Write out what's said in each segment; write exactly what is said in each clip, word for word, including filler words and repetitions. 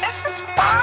This is fire.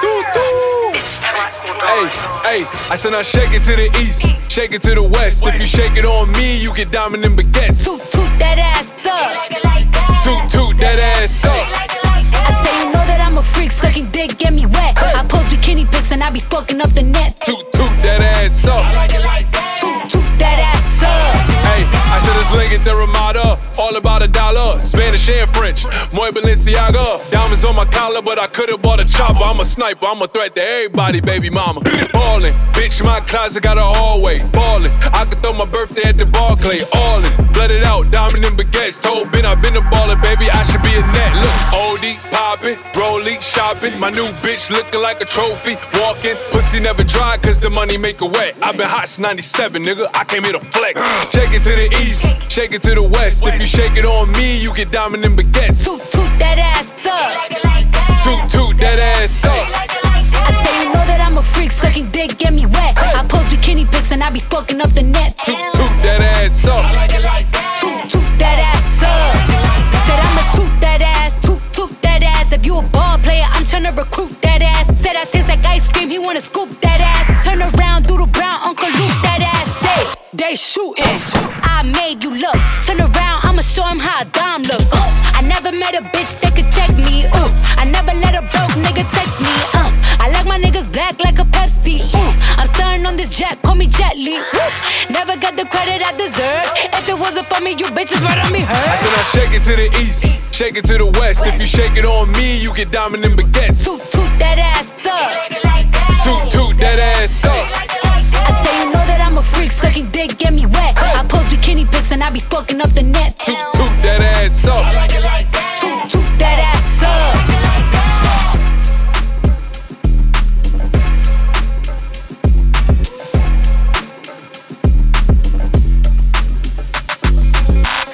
Hey, hey, I said now shake it to the east, shake it to the west. If you shake it on me, you get diamond and baguettes. Toot toot that ass up. Toot toot that ass up. I say you know that I'm a freak, sucking dick, get me wet. I post bikini pics and I be fucking up the net. Toot toot that ass up. Toot toot that ass up. Hey, I said it's Lincoln the Ramada, all about a dollar, Spanish and French, Muy Balenciaga. Diamonds on my collar, but I could've bought a chopper. I'm a sniper, I'm a threat to everybody, baby mama. Ballin', bitch, my closet got a hallway. Ballin', I could throw my birthday at the Barclay. All in, blood it out, diamond and baguettes. Told Ben I've been a baller, baby, I should be a net. Look, oldie, poppin', Broly, shopping. My new bitch looking like a trophy. Walking, pussy never dry, cause the money make her wet. I been hot since ninety-seven, nigga, I came here to flex. Shake it to the east, shake it to the west. If you shake it on me, you get diamond and baguettes. Toot toot that ass up. Toot toot that ass up. I say you know that I'm a freak, sucking dick, get me wet. I post bikini pics and I be fucking up the net. Toot toot that ass up. Toot toot that ass up. Said I'ma toot that ass, toot toot that ass. If you a ball player, I'm tryna recruit that ass. Said I taste like ice cream, he wanna scoop that ass. Turn around, do the brown, Uncle Luke that ass. Say, they shootin', I made you look. Turn around, I'ma show him how a dime look. Uh, I never met a bitch that could check me. Uh, I never let a broke nigga text me. Uh, I like my niggas black like a Pepsi. Uh, I'm starting on this jet, call me Jet Li. Uh, never got the credit I deserve. If it wasn't for me, you bitches might have me hurt. I said now shake it to the east, shake it to the west. If you shake it on me, you get diamond and baguettes. Toot toot that ass up. Toot toot that ass up. I say you know that I'm a freak, sucking dick, get me wet. I post bikini pics and I be fucking up the net. Toot toot that ass up.